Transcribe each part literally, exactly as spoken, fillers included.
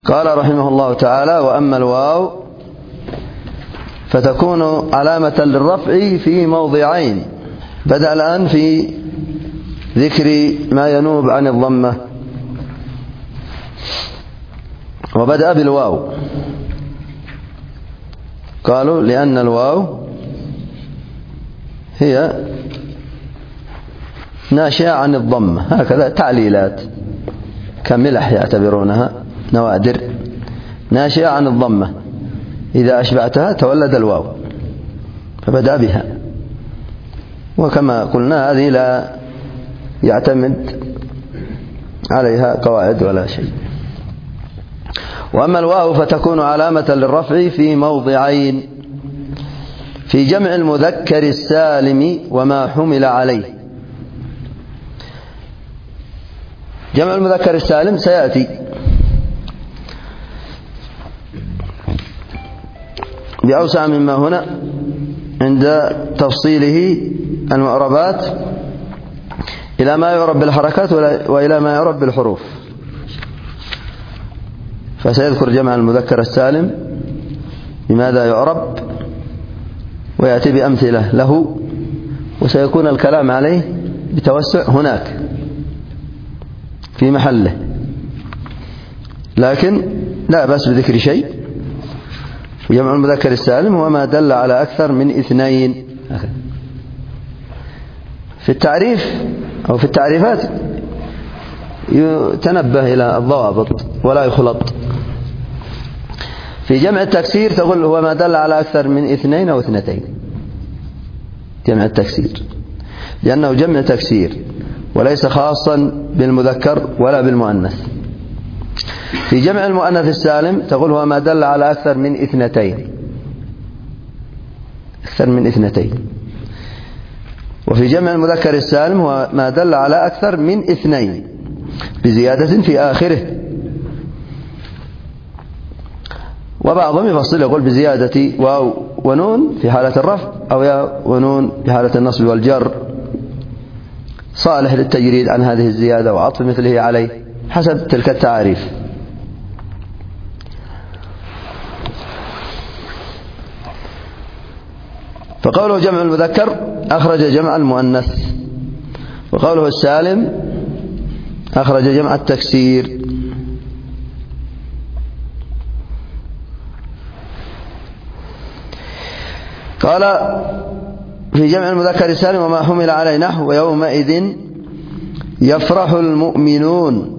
قال رحمه الله تعالى: وأما الواو فتكون علامة للرفع في موضعين. بدأ الآن في ذكر ما ينوب عن الضمة، وبدأ بالواو. قالوا لأن الواو هي ناشئة عن الضمة، هكذا تعليلات كملح يعتبرونها، نوادر ناشئة عن الضمة، إذا أشبعتها تولد الواو فبدأ بها. وكما قلنا هذه لا يعتمد عليها قواعد ولا شيء. وأما الواو فتكون علامة للرفع في موضعين: في جمع المذكر السالم وما حمل عليه. جمع المذكر السالم سيأتي بأوسع مما هنا عند تفصيله المعربات إلى ما يعرب بالحركات وإلى ما يعرب بالحروف. فسيذكر جمع المذكر السالم لماذا يعرب، ويأتي بأمثلة له، وسيكون الكلام عليه بتوسع هناك في محله، لكن لا بأس بذكر شيء. جمع المذكر السالم هو ما دل على أكثر من اثنين. في التعريف أو في التعريفات يتنبه إلى الضوابط ولا يخلط. في جمع التكسير تقول هو ما دل على أكثر من اثنين أو اثنتين، جمع التكسير، لأنه جمع تكسير وليس خاصا بالمذكر ولا بالمؤنث. في جمع المؤنث السالم تقول هو ما دل على أكثر من اثنتين، أكثر من اثنتين. وفي جمع المذكر السالم هو ما دل على أكثر من اثنين بزيادة في آخره. وبعضهم يفصل يقول بزيادة واو ونون في حالة الرفع، أو يا ونون في حالة النصب والجر، صالح للتجريد عن هذه الزيادة وعطف مثله عليه حسب تلك التعاريف. فقوله جمع المذكر أخرج جمع المؤنث، وقوله السالم أخرج جمع التكسير. قال في جمع المذكر السالم وما حمل عليه نحو ويومئذ يفرح المؤمنون.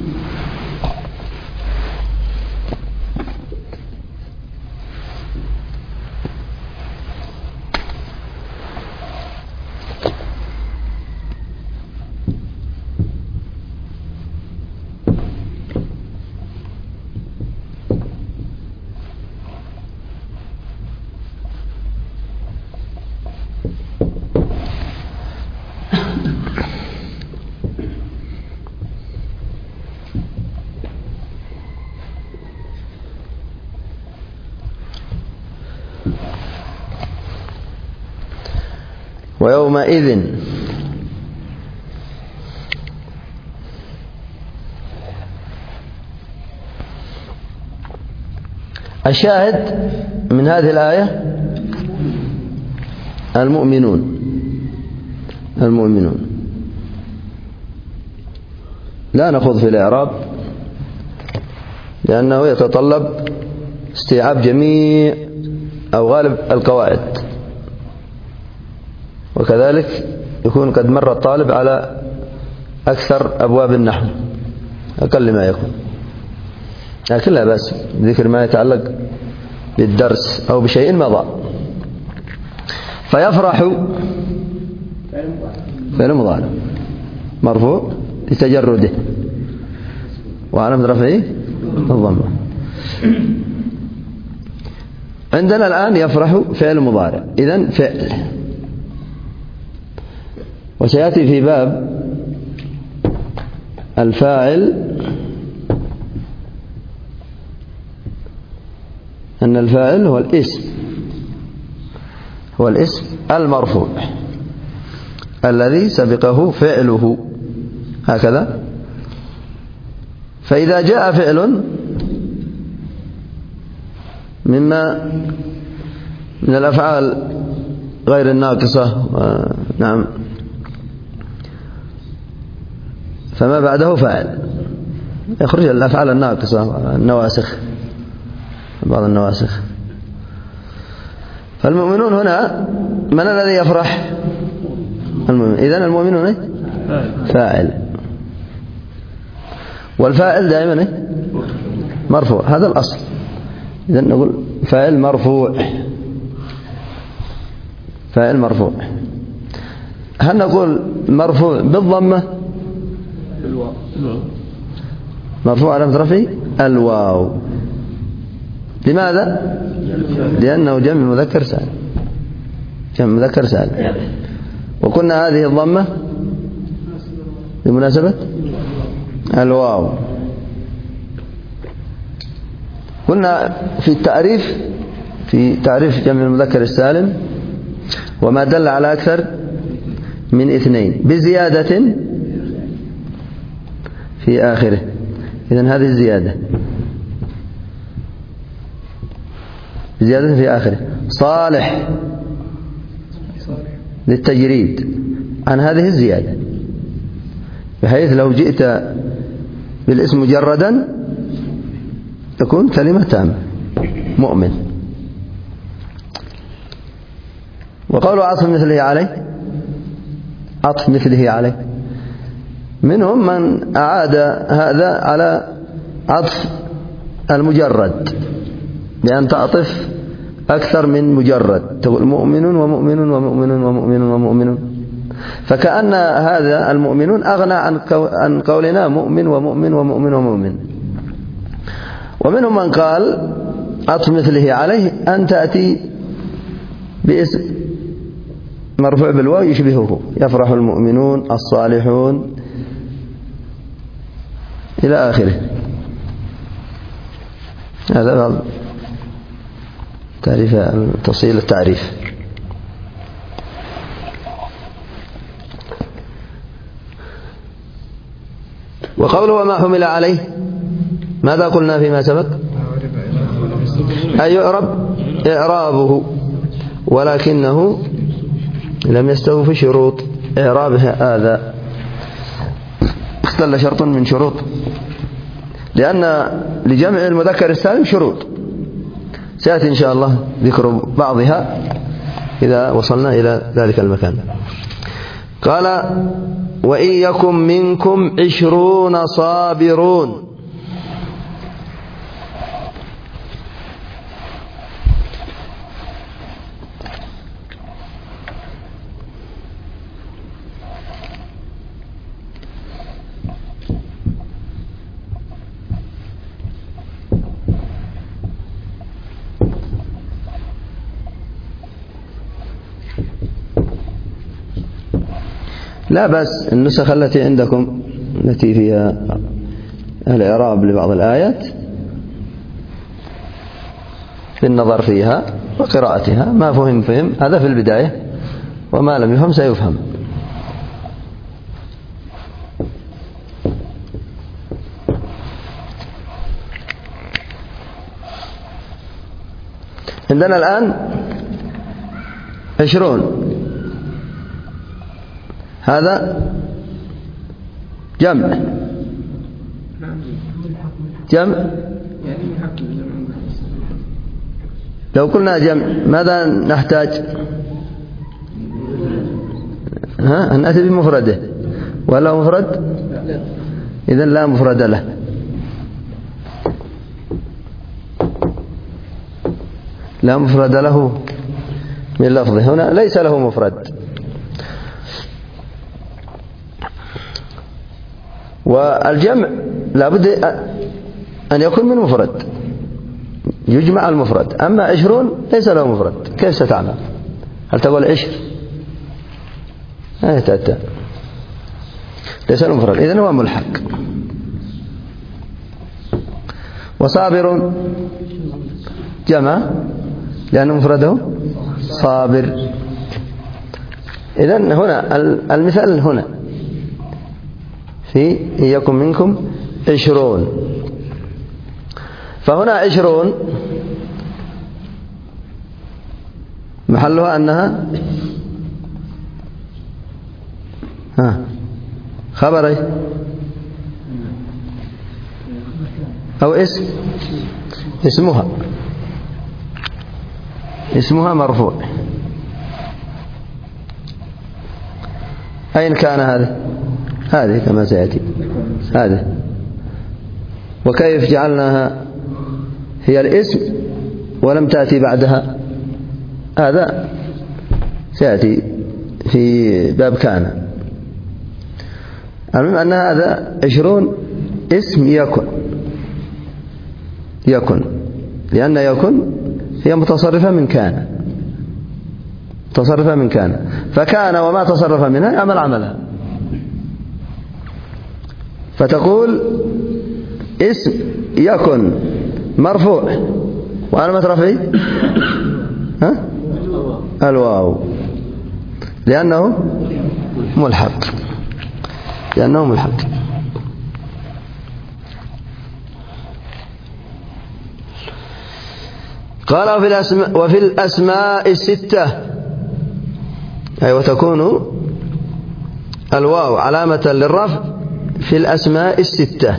ويومئذ الشاهد من هذه الآية المؤمنون، المؤمنون. لا نخوض في الإعراب لأنه يتطلب استيعاب جميع أو غالب القواعد، وكذلك يكون قد مر الطالب على أكثر أبواب النحو أقل ما يكون، لكن لا بأس ذكر ما يتعلق بالدرس أو بشيء مضى. فيفرح فعل مضارع مرفوع لتجرده وعلامة رفعه الضمة. عندنا الآن يفرح فعل مضارع، إذن فعل. وسيأتي في باب الفاعل أن الفاعل هو الاسم، هو الاسم المرفوع الذي سبقه فعله، هكذا. فإذا جاء فعل مما من الأفعال غير الناقصة. نعم. فما بعده فاعل، يخرج الأفعال الناقصة، النواسخ، بعض النواسخ. فالمؤمنون هنا من الذي يفرح؟ المؤمن. إذن المؤمنون فاعل، والفاعل دائما مرفوع، هذا الأصل. إذن نقول فاعل مرفوع، فاعل مرفوع. هل نقول مرفوع بالضمة؟ مرفوع على رفعه الواو. لماذا؟ لأنه جمع مذكر سالم، جمع مذكر سالم. وقلنا هذه الضمة بمناسبة الواو. قلنا في التعريف، في تعريف جمع المذكر السالم: وما دل على أكثر من اثنين بزيادة في آخره. إذن هذه الزيادة، زيادة في آخره. صالح للتجريد عن هذه الزيادة، بحيث لو جئت بالاسم مجردا تكون كلمة تامة مؤمن. وقول عطف مثله عليه، عطف مثله عليه، منهم من أعاد هذا على عطف المجرد بأن تعطف أكثر من مجرد، تقول مؤمن ومؤمن ومؤمن ومؤمن ومؤمن، فكأن هذا المؤمنون أغنى عن قولنا مؤمن ومؤمن ومؤمن ومؤمن. ومنهم من قال عطف مثله عليه أن تأتي باسم مرفوع بالواو يشبهه: يفرح المؤمنون، الصالحون، إلى آخره. هذا بعض تعريف تفصيل التعريف. وقوله وما حمل عليه، ماذا قلنا فيما سبق؟ أي يعرب إعرابه، ولكنه لم يستوفي شروط إعرابه. هذا اختل شرط من شروط، لأن لجمع المذكر السالم شروط سيأتي إن شاء الله ذكر بعضها إذا وصلنا إلى ذلك المكان. قال وإن يكن منكم عشرون صابرون. لا بأس النسخ التي عندكم التي فيها الإعراب لبعض الآيات في النظر فيها وقراءتها، ما فهم فهم، هذا في البداية، وما لم يفهم سيفهم. عندنا الآن عشرون، هذا جمع جمع لو قلنا جمع ماذا نحتاج؟ ها نأتي بمفرده ولا مفرد؟ إذن لا مفرد له. لا مفرد له من لفظه، هنا ليس له مفرد. والجمع لابد أن يكون من مفرد، يجمع المفرد. أما عشرون ليس له مفرد، كيف ستعمل؟ هل تقول عشر؟ لا يتأتى، ليس له مفرد، إذن هو ملحق. وصابر جمع لأنه مفرده صابر. إذن هنا المثال هنا في إن يكن منكم عشرون، فهنا عشرون محلها أنها ها خبر ايه أو اسم اسمها اسمها مرفوع. أين كان هذا؟ هذه كما سيأتي هذه. وكيف جعلناها هي الاسم ولم تأتي بعدها؟ هذا سيأتي في باب كان. المهم أن هذا عشرون اسم يكن يكن لأن يكن هي متصرفة من كان تصرفة من كان فكان وما تصرف منها يعمل عملها. فتقول اسم يكن مرفوع وعلامة رفعه ها الواو لأنه ملحق لأنه ملحق. قال وفي الأسماء, وفي الأسماء الستة أي وتكون الواو علامة للرفع في الأسماء الستة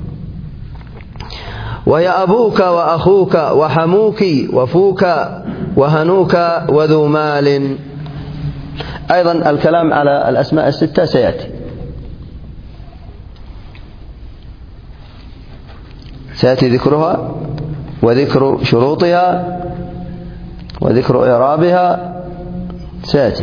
وهي أبوك وأخوك وحموك وفوك وهنوك وذو مال. أيضا الكلام على الأسماء الستة سيأتي سيأتي ذكرها وذكر شروطها وذكر إعرابها سيأتي.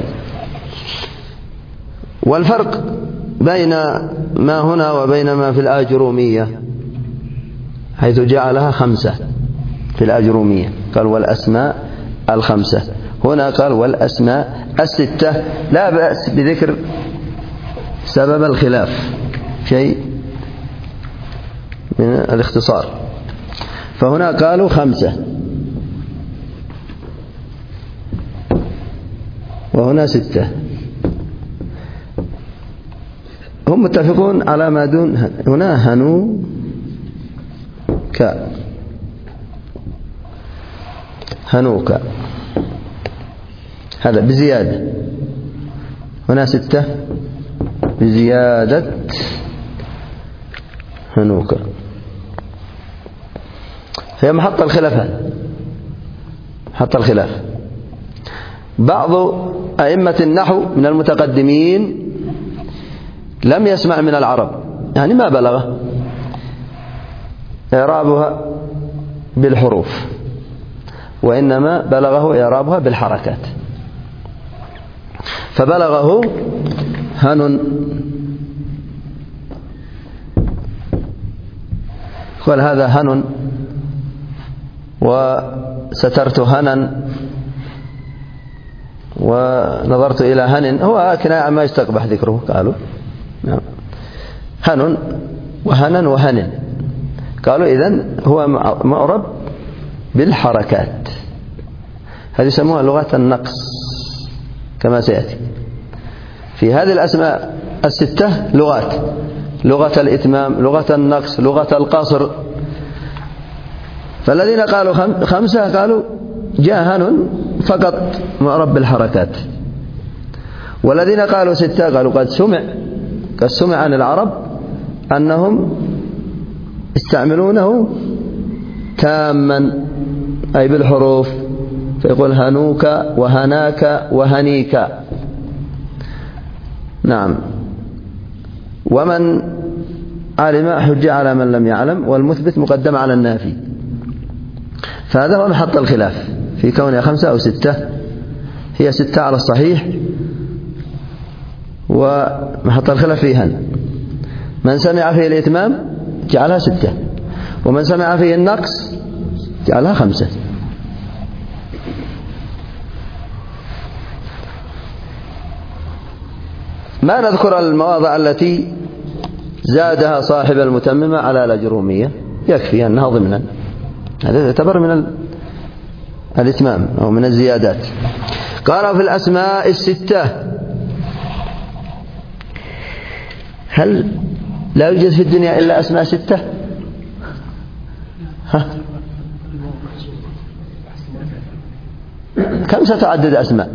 والفرق بين ما هنا وبين ما في الآجرومية حيث جعلها خمسة في الآجرومية قال والأسماء الخمسة، هنا قال والأسماء الستة. لا بأس بذكر سبب الخلاف شيء من الاختصار. فهنا قالوا خمسة وهنا ستة. هم متفقون على ما دون هنا هنو ك هنوك هذا بزيادة، هنا ستة بزيادة هنوك. هي محط الخلاف هذا محط الخلاف. بعض أئمة النحو من المتقدمين لم يسمع من العرب، يعني ما بلغ إعرابها بالحروف، وإنما بلغه إعرابها بالحركات. فبلغه هن قال هذا هن وسترت هنا ونظرت إلى هن، هو كناية ما يستقبح ذكره قالوا نعم هن وهنا وهن. قالوا إذن هو معرب بالحركات. هذه يسموها لغة النقص كما سيأتي. في هذه الأسماء الستة لغات: لغة الإتمام، لغة النقص، لغة القصر. فالذين قالوا خمسة قالوا جاء هن فقط معرب بالحركات، والذين قالوا ستة قالوا قد سمع قد سمع عن العرب أنهم استعملونه تاما أي بالحروف، فيقول هنوك وهناك وهنيك. نعم. ومن علم حج على من لم يعلم، والمثبت مقدم على النافي. فهذا هو محط الخلاف في كونها خمسة أو ستة. هي ستة على الصحيح، ومحط الخلاف فيها من سمع فيه الإتمام جعلها ستة، ومن سمع فيه النقص جعلها خمسة. ما نذكر المواضع التي زادها صاحب المتممة على الأجرومية، يكفي أنها ضمنا. هذا يعتبر من الإتمام أو من الزيادات. قال في الأسماء الستة: هل لا يوجد في الدنيا إلا أسماء ستة؟ ها؟ كم ستعدد أسماء؟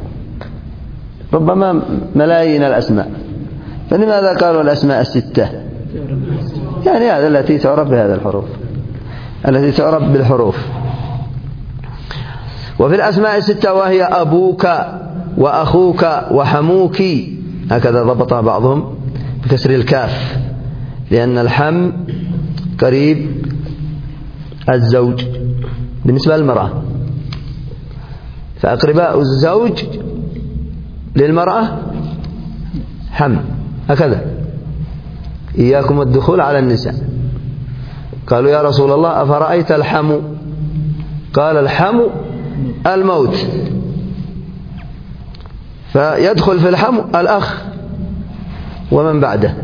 ربما ملايين الأسماء، فلماذا قالوا الأسماء الستة؟ يعني هذا التي تعرف بهذا الحروف، التي تعرف بالحروف. وفي الأسماء الستة وهي أبوك وأخوك وحموك، هكذا ضبطها بعضهم بكسر الكاف، لأن الحم قريب الزوج بالنسبة للمرأة، فأقرباء الزوج للمرأة حم، هكذا. إياكم الدخول على النساء. قالوا يا رسول الله أفرأيت الحم؟ قال الحم الموت، فيدخل في الحم الأخ ومن بعده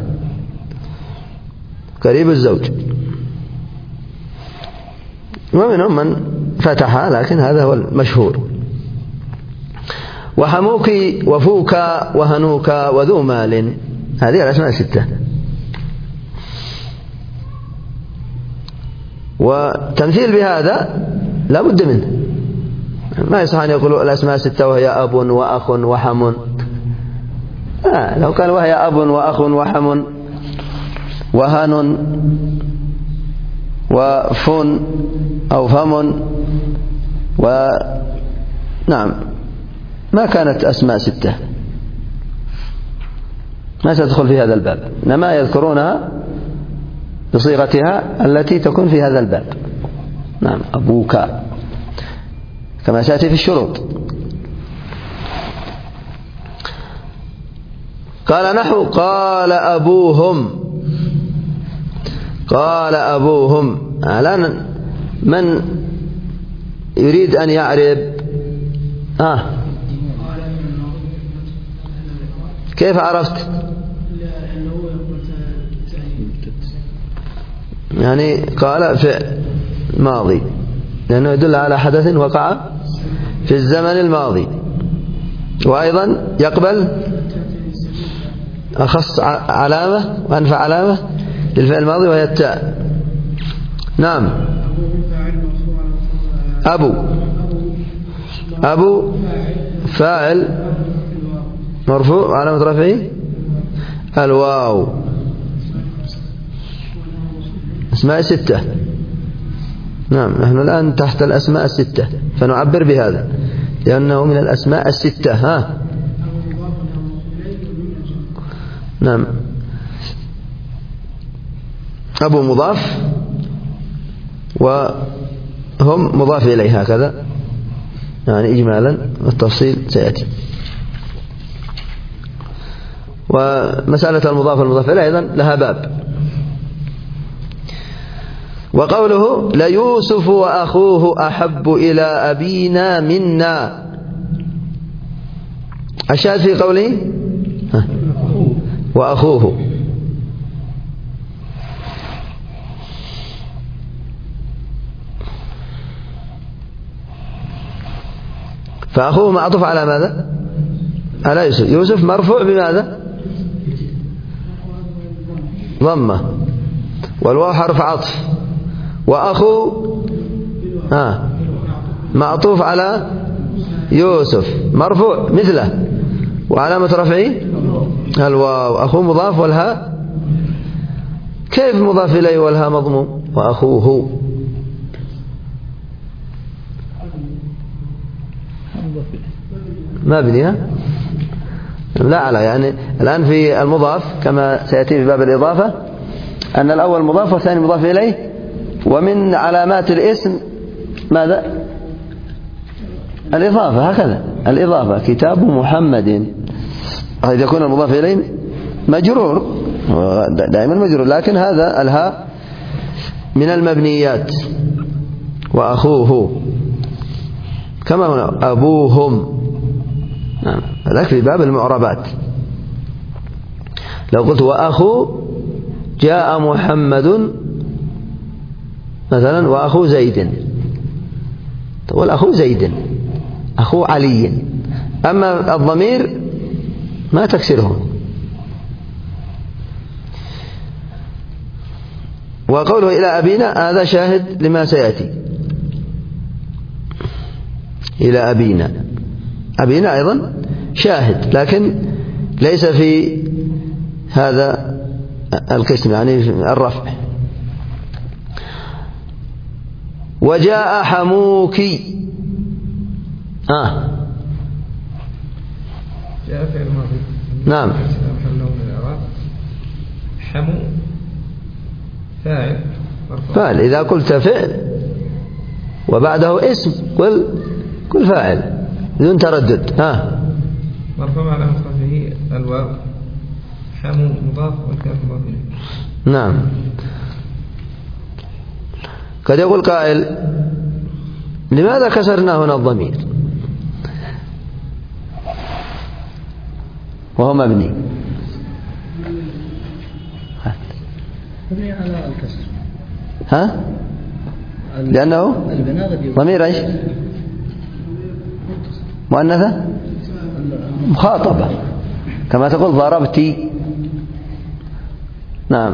قريب الزوج، ومنهم من فتحها، لكن هذا هو المشهور. وحموك وفوك وهنوك وذو مال، هذه الأسماء الستة. وتمثيل بهذا لا بد منه، ما يصح أن يقولوا الأسماء الستة وهي أب وأخ وحم. آه لو قال وهي أب وأخ وحم وهن وفن أو فم و نعم ما كانت أسماء ستة، ما ستدخل في هذا الباب، إنما يذكرونها بصيغتها التي تكون في هذا الباب. نعم أبوك كما سيأتي في الشروط. قال نحو قال أبوهم، قال أبوهم. الآن من يريد أن يعرب آه كيف عرفت؟ يعني قال فعل ماضي، لأنه يدل على حدث وقع في الزمن الماضي، وأيضا يقبل أخص علامة وأنفع علامة للفعل الماضي وهي التاء. نعم أبو، أبو فاعل مرفوع علامة رفعه الواو. أسماء ستة. نعم نحن الآن تحت الأسماء الستة، فنعبر بهذا لأنه من الأسماء الستة. ها نعم أبو مضاف وهم مضاف إليه، هكذا يعني إجمالا، والتفصيل سيأتي. ومسألة المضاف والمضاف إليه أيضا لها باب. وقوله ليوسف وأخوه أحب إلى أبينا منا، الشاهد في قوله وأخوه. فأخوه معطوف على ماذا؟ على يوسف. يوسف مرفوع بماذا؟ ضمة، والواو حرف عطف، وأخو آه معطوف على يوسف مرفوع مثله، وعلامة رفعه الواو. أخوه مضاف والهاء كيف مضاف إليه والهاء مضموم؟ وأخوه ما بنيها لا على، يعني الآن في المضاف كما سيأتي في باب الإضافة أن الأول مضاف والثاني مضاف إليه، ومن علامات الاسم ماذا؟ الإضافة، هكذا الإضافة. كتاب محمد إذا يكون المضاف إليه مجرور دائما مجرور، لكن هذا الهاء من المبنيات. وأخوه كما هنا أبوهم. نعم هذاك في باب المعربات. لو قلت وأخو جاء محمد مثلا وأخو زيد، والأخو زيد أخو علي، أما الضمير ما تكسره. وقوله إلى أبينا هذا شاهد لما سيأتي. إلى أبينا. أبينا أيضا شاهد لكن ليس في هذا القسم يعني الرفع. وجاء حموك. آه جاء فعل ماضي. نعم. حمو فاعل. فاعل. إذا قلت فعل وبعده اسم قل قل فاعل بدون تردد. ها مرفوع على مصرفه الواو. حمو مضاف والكاف مضاف إليه. نعم. قد يقول قائل لماذا كسرنا هنا الضمير وهو مبني؟ مبني على الكسر. ها لأنه ضمير ايش؟ مؤنثة مخاطبة كما تقول ضربتي. نعم.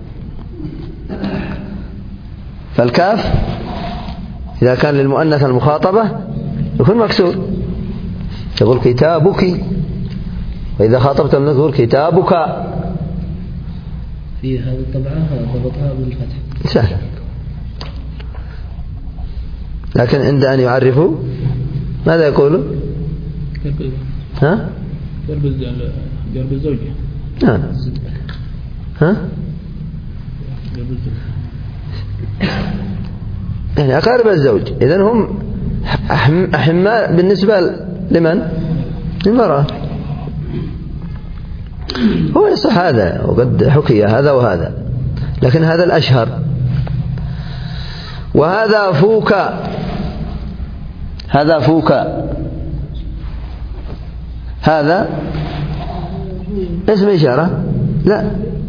فالكاف إذا كان للمؤنثة المخاطبة يكون مكسور تقول كتابك، وإذا خاطبت المؤنث تقول كتابك. في هذه الطبعة ضبطها بالفتح سهل، لكن عند أن يعرفوا ماذا يقولوا؟ ها؟ قرب الزوجة. نعم. ها؟ يعني أقارب الزوج. إذن هم أحماء بالنسبة لمن؟ للمرأة. هو يصح هذا وقد حكي هذا وهذا، لكن هذا الأشهر. وهذا فوك. هذا فوك. هذا اسم إشارة؟ لا،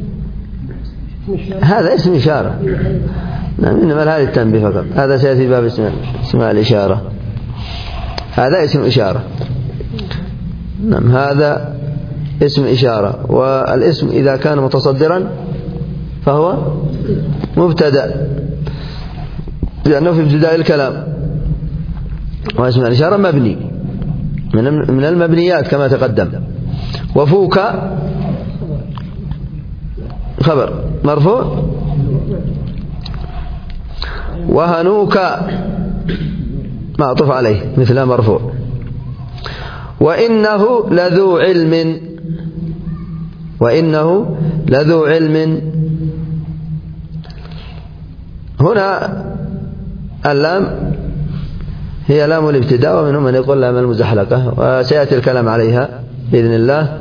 هذا اسم إشارة. نعم، إنما هذا التنبيه فقط. هذا سيأتي باب اسم اسماء الإشارة. هذا اسم إشارة. نعم، هذا اسم إشارة. والاسم إذا كان متصدرا فهو مبتدأ لأنه في ابتداء الكلام، واسم الإشارة مبني من المبنيات كما تقدم. وفوك خبر مرفوع. وهنوك معطوف عليه مثل مرفوع. وإنه لذو علم. وإنه لذو علم. هنا اللام هي لام الابتداء، ومنهم من يقول لام المزحلقة، وسيأتي الكلام عليها بإذن الله.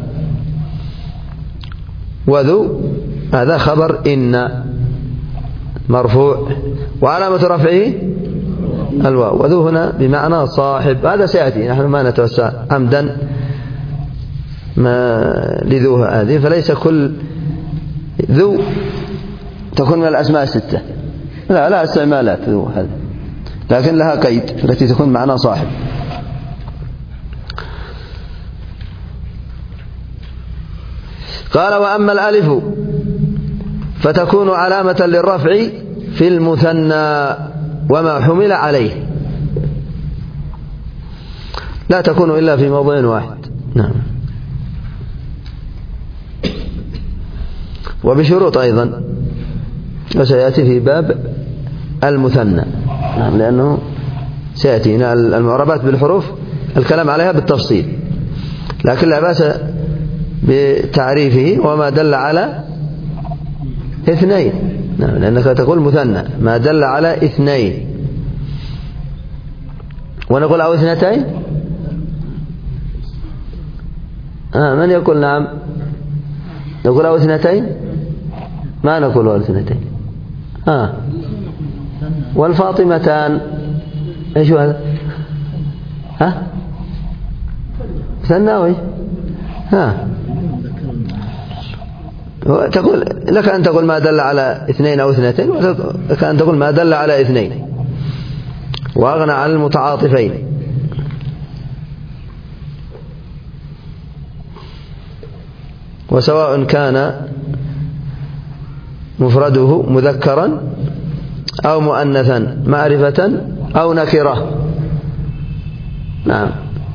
وذو هذا خبر إن مرفوع وعلامة رفعه الواو. وذو هنا بمعنى صاحب. هذا سيأتي، نحن ما نتوسع عمدا ما لذو هذه، فليس كل ذو تكون من الأسماء الستة، لا لا استعمالات ذو هذا، لكن لها قيد التي تكون معنى صاحب. قال وأما الألف فتكون علامة للرفع في المثنى وما حمل عليه، لا تكون إلا في موضع واحد. نعم. وبشروط أيضا، وسيأتي في باب المثنى. نعم، لأنه سيأتينا المعربات بالحروف الكلام عليها بالتفصيل، لكن لا بأس بتعريفه وما دل على اثنين. نعم، لأنك تقول مثنى ما دل على اثنين، ونقول أو اثنتين. آه من يقول نعم؟ نقول أو اثنتين؟ ما نقول أو اثنتين. آه والفاطمتان ايش هذا؟ ها مثنى وإيش؟ ها تقول لك أن تقول ما دل على اثنين أو اثنتين، ولك أن تقول ما دل على اثنين، وأغنى عن المتعاطفين. وسواء كان مفرده مذكرا أو مؤنثا معرفة أو نكرة. نعم.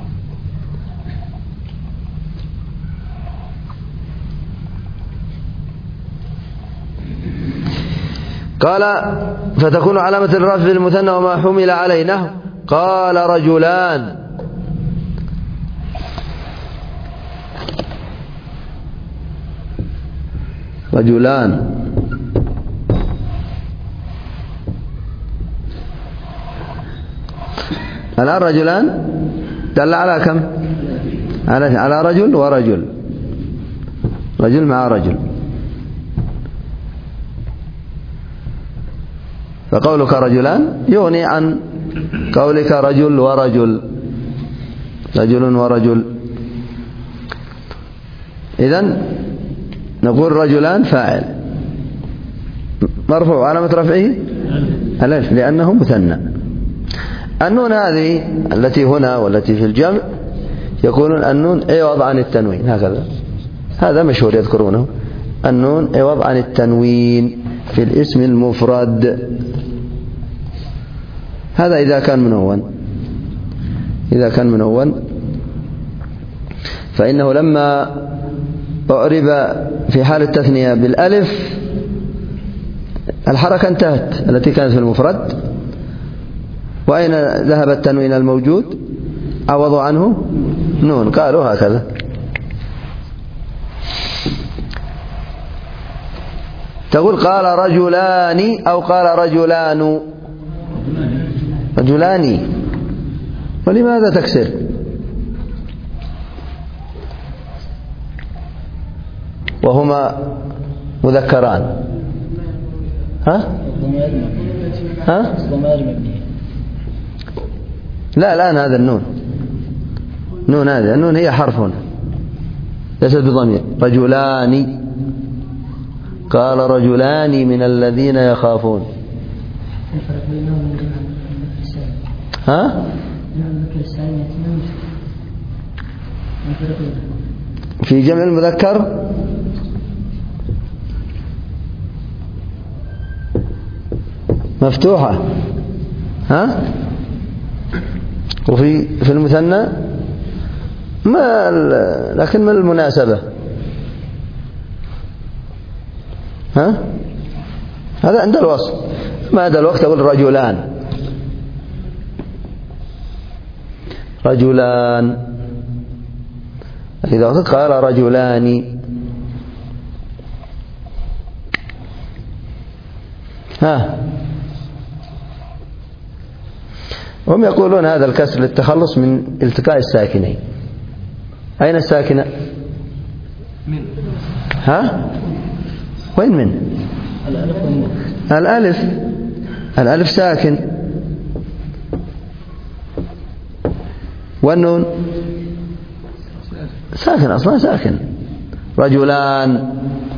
قال فتكون علامة الرفع في المثنى وما حمل عليه نحو قال رجلان. رجلان الآن رجلان دل على كم؟ على على رجل ورجل، رجل مع رجل. فقولك رجلان يغني عن قولك رجل ورجل، رجل ورجل. إذن نقول رجلان فاعل مرفوع علامة رفعه الألف لأنه مثنى. النون هذه التي هنا والتي في الجمع يقولون النون عوض عن التنوين، هكذا هذا مشهور يذكرونه، النون عوض عن التنوين في الاسم المفرد. هذا إذا كان منون، إذا كان منون فإنه لما أعرب في حال التثنية بالألف الحركة انتهت التي كانت في المفرد، وأين ذهب التنوين الموجود؟ عوضوا عنه نون، قالوا هكذا. تقول قال رجلان أو قال رجلان، رجلان، ولماذا تكسر؟ وهما مذكران. ها؟ ها؟ لا الآن هذا النون، نون هذا النون هي حرف هنا ليست بضمير. رجلان، قال رجلان من الذين يخافون. ها؟ في جمع المذكر مفتوحة، ها؟ وفي في المثنى ما، لكن ما المناسبة؟ ها؟ هذا عند الوصف، ما هذا الوقت أقول رجلان، رجلان. إذا قال رجلان، ها، هم يقولون هذا الكسر للتخلص من التقاء الساكنين. أين الساكنة؟ من. ها؟ وين من؟ الألف، الألف ساكن، والنون ساكن، أصلا ساكن. رجلان،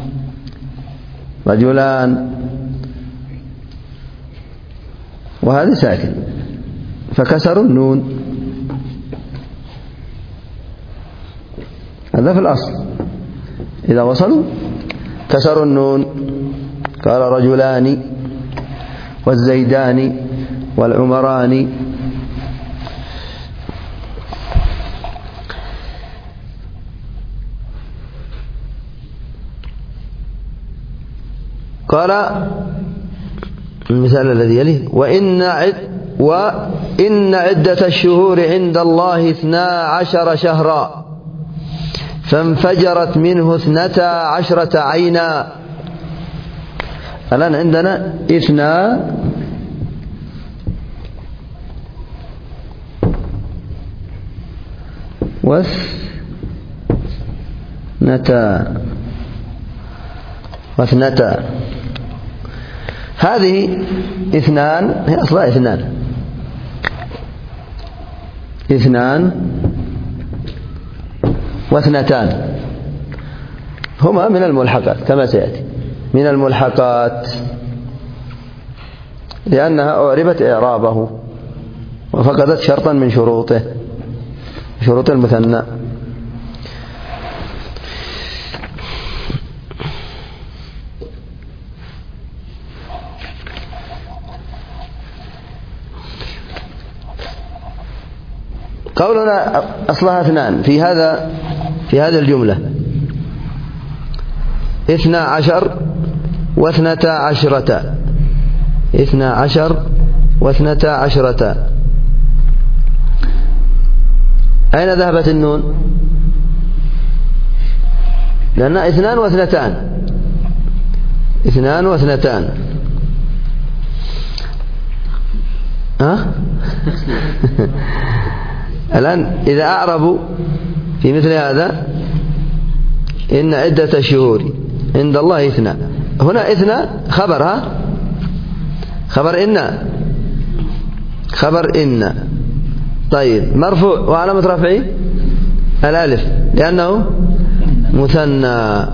رجلان، وهذه ساكن فكسروا النون. هذا في الأصل، إذا وصلوا كسروا النون. قال رجلان والزيدان والعمران. قال المثال الذي يليه وإن عد وإن عدة الشهور عند الله اثنا عشر شهرا فانفجرت منه اثنتا عشرة عينا. الآن عندنا اثنا واثنتا واثنتا. هذه اثنان هي أصلا اثنان، اثنان واثنتان هما من الملحقات كما سيأتي، من الملحقات لأنها أعربت إعرابه وفقدت شرطا من شروطه، شروط المثنى. قولنا أصلها اثنان في هذا في هذه الجملة اثنا عشر واثنتا عشرة، اثنا عشر واثنتا عشرة. أين ذهبت النون؟ لأنها اثنان واثنتان، اثنان واثنتان. ها؟ الآن إذا أعربوا في مثل هذا إن عدة شهور عند الله اثنى، هنا اثنى خبر، ها خبر إن، خبر إن. طيب مرفوع وعلامة رفعه الألف لأنه مثنى.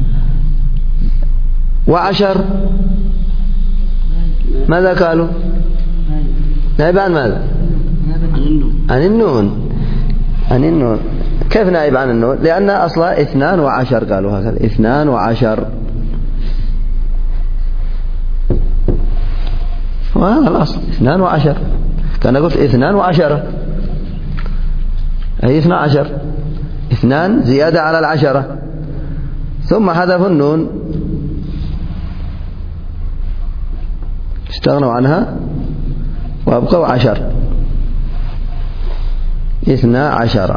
وعشر ماذا قالوا؟ نائب عن ماذا؟ عن النون، عن النون. كيف نائب عن النون؟ لأن أصلا اثنان وعشر، قالوا هكذا اثنان وعشر، وهذا الأصل اثنان وعشر. كان قلت اثنان وعشرة أي اثنى عشر، اثنان زيادة على العشرة، ثم حذفوا النون استغنوا عنها وأبقوا عشر، اثنى عشر.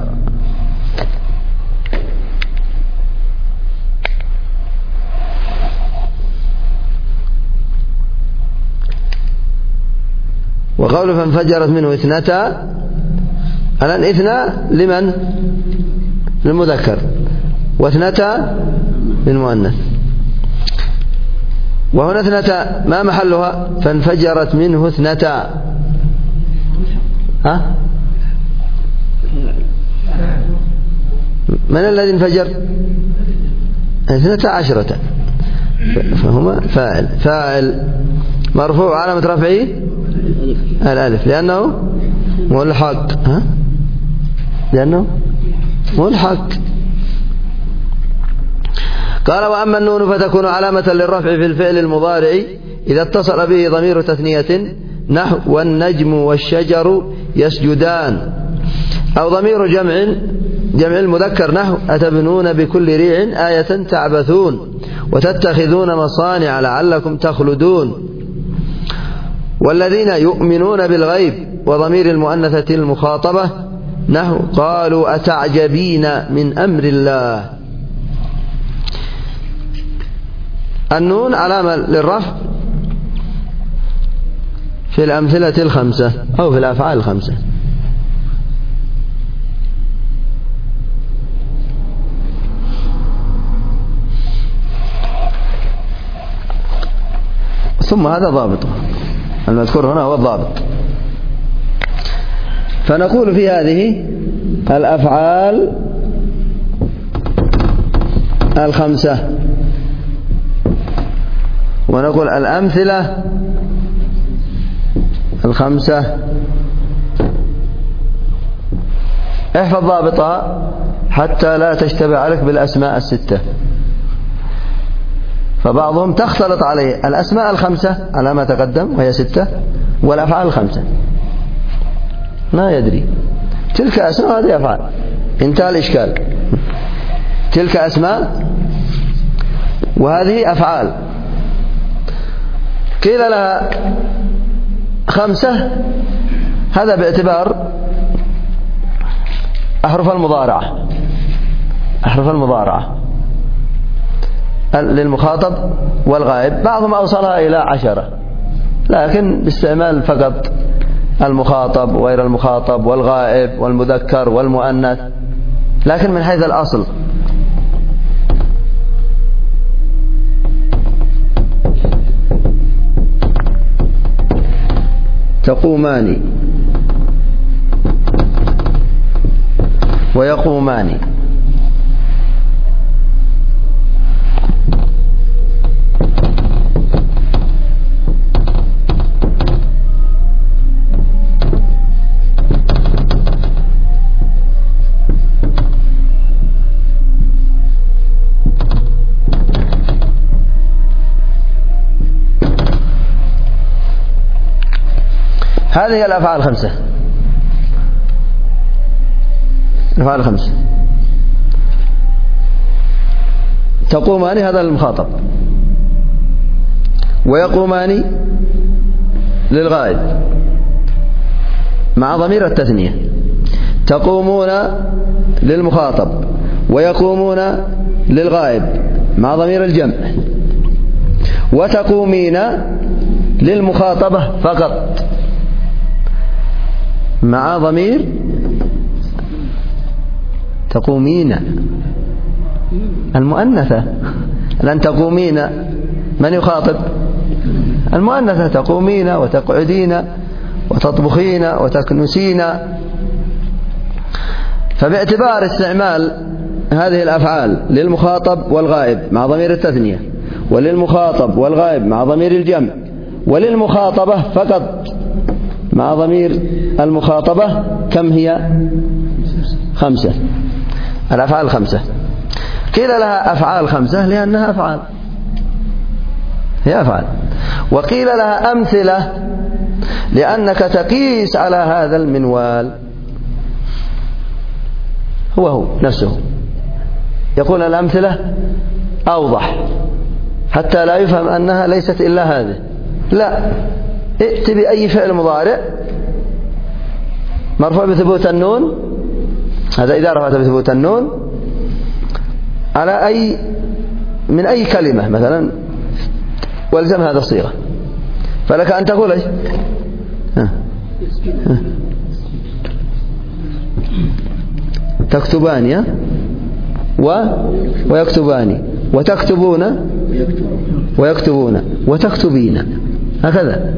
وقوله فانفجرت منه اثنتا، الآن اثنى لمن؟ للمذكر، واثنتا للمؤنث. وهنا اثنتا ما محلها؟ فانفجرت منه اثنتا، ها؟ من الذي انفجر؟ اثنتا عشرة، فهما فاعل، فاعل مرفوع علامة رفعه الألف لأنه ملحق، ها؟ لأنه ملحق. قال وأما النون فتكون علامة للرفع في الفعل المضارع إذا اتصل به ضمير تثنية نحو والنجم والشجر يسجدان، أو ضمير جمع جمع المذكر نحو أتبنون بكل ريع آية تعبثون وتتخذون مصانع لعلكم تخلدون. والذين يؤمنون بالغيب وضمير المؤنثة المخاطبة نحو قالوا أتعجبين من أمر الله. النون علامة للرفع في الأمثلة الخمسة أو في الأفعال الخمسة. ثم هذا ضابطه المذكور هنا هو الضابط. فنقول في هذه الأفعال الخمسة، ونقول الأمثلة الخمسة. احفظ ضابطها حتى لا تشتبه عليك بالأسماء الستة، فبعضهم تختلط عليه الأسماء الخمسة على ما تقدم وهي ستة والأفعال الخمسة، ما يدري تلك أسماء هذه أفعال، انتهى الإشكال. تلك أسماء وهذه أفعال. قيل لها خمسة، هذا باعتبار أحرف المضارعة، أحرف المضارعة للمخاطب والغائب. بعضهم أوصلها إلى عشرة، لكن باستعمال فقط المخاطب وغير المخاطب والغائب والمذكر والمؤنث، لكن من حيث الأصل تقومان ويقومان. هذه الأفعال الخمسة. الأفعال الخمسة. تقومان هذا المخاطب، ويقومان للغائب مع ضمير التثنية. تقومون للمخاطب ويقومون للغائب مع ضمير الجمع. وتقومين للمخاطبة فقط مع ضمير تقومين المؤنثة. لن تقومين من يخاطب؟ المؤنثة. تقومين وتقعدين وتطبخين وتكنسين. فباعتبار استعمال هذه الأفعال للمخاطب والغائب مع ضمير التثنية، وللمخاطب والغائب مع ضمير الجمع، وللمخاطبة فقط مع ضمير المخاطبة، كم هي؟ خمسة. الأفعال خمسة. قيل لها أفعال خمسة لأنها أفعال، هي أفعال. وقيل لها أمثلة لأنك تقيس على هذا المنوال، هو هو نفسه. يقول الأمثلة أوضح حتى لا يفهم أنها ليست إلا هذه. لا، ائت بأي فعل مضارع مرفوع بثبوت النون، هذا إذا رفعت بثبوت النون على أي من أي كلمة مثلا، والزم هذا الصيغة. فلك أن تقول ايش؟ ها. ها. تكتبان و ويكتبان، وتكتبون ويكتبون، وتكتبين، هكذا.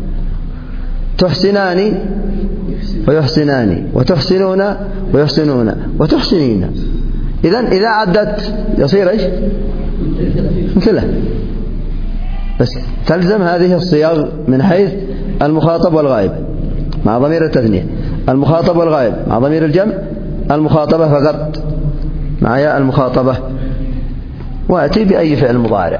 تحسنان ويحسنان، وتحسنون ويحسنون، وتحسنين. إذن إذا عدت يصير ايش؟ مثله. بس تلزم هذه الصيغ من حيث المخاطب والغائب مع ضمير التثنية، المخاطب والغائب مع ضمير الجمع، المخاطبة فقط مع ياء المخاطبة. وأتي بأي فعل مضارع.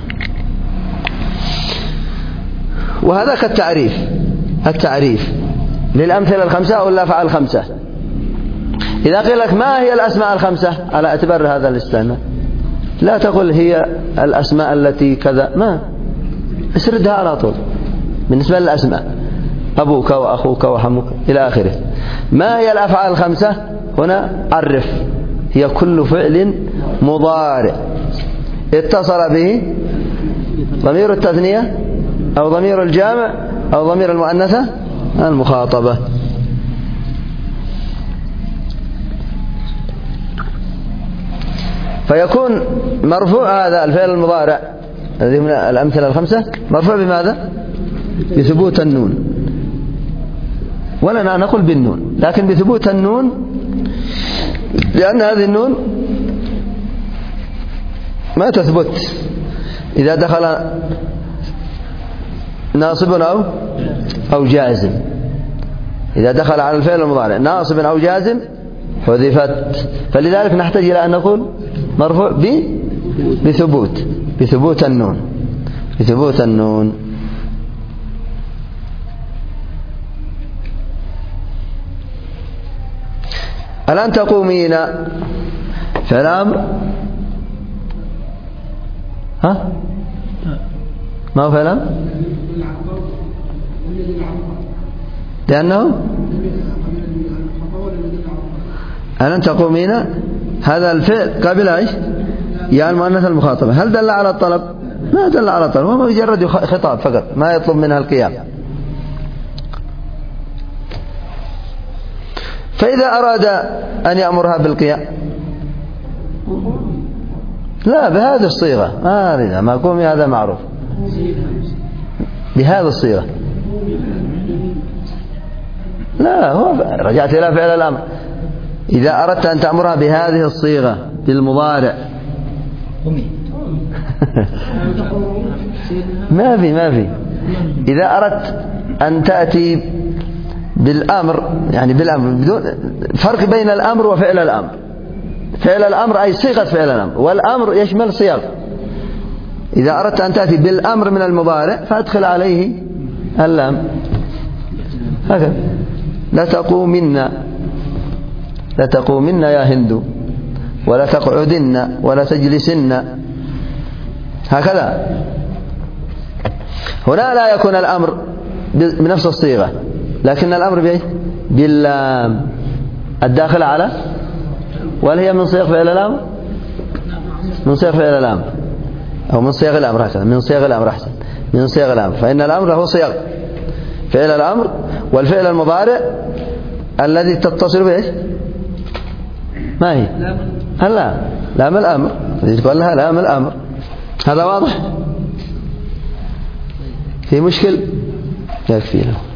وهذا كالتعريف، التعريف للأمثلة الخمسة أو الأفعال الخمسة. إذا قيل لك ما هي الأسماء الخمسة على اعتبار هذا الاستثناء، لا تقل هي الأسماء التي كذا، ما اسردها على طول بالنسبة للأسماء، أبوك وأخوك وحمك إلى آخره. ما هي الأفعال الخمسة؟ هنا عرف، هي كل فعل مضارع اتصل به ضمير التثنية أو ضمير الجامع أو ضمير المؤنثة المخاطبة. فيكون مرفوع هذا الفعل المضارع، هذه من الأمثلة الخمسة، مرفوع بماذا؟ بثبوت النون، ولنا نقول بالنون، لكن بثبوت النون لأن هذه النون ما تثبت إذا دخل ناصب أو أو جازم. إذا دخل على الفعل المضارع ناصب أو جازم حذفت. فلذلك نحتاج إلى أن نقول مرفوع بثبوت بثبوت النون بثبوت النون. الآن تقومين فعل أمر، ها ما هو فعل أمر؟ لأنه الآن تقومين هذا الفعل قبل ايش؟ يا المؤنث المخاطبة. هل دل على الطلب؟ ما دل على الطلب، هو مجرد خطاب فقط، ما يطلب منها القيام. فإذا أراد أن يأمرها بالقيام لا بهذه الصيغة، ما ما قومي هذا معروف، بهذه الصيغة. لا، هو رجعت إلى فعل الأمر. إذا أردت أن تأمرها بهذه الصيغة بالمضارع ما في ما في إذا أردت أن تأتي بالأمر، يعني بالأمر بدون فرق بين الأمر وفعل الأمر. فعل الأمر أي صيغة فعل الأمر، والأمر يشمل صيغ. إذا أردت أن تأتي بالأمر من المضارع فأدخل عليه اللام، هكذا. لا تقومن لا تقومن يا هند ولا تقعدن ولا تجلسن، هكذا. هنا لا يكون الأمر بنفس الصيغة، لكن الأمر بإيه؟ باللام الداخل على، وهل هي من صيغ فعل الأمر؟ من صيغ فعل الأمر أو من صيغ الأمر، هكذا من صيغ الأمر أحسن، من صيغ الأمر، فإن الأمر له صيغ، فعل الأمر والفعل المضارع الذي تتصل به ما هي؟ هلا لام الأمر، تقول لها لام الأمر. هذا واضح؟ في مشكل؟ يكفي له.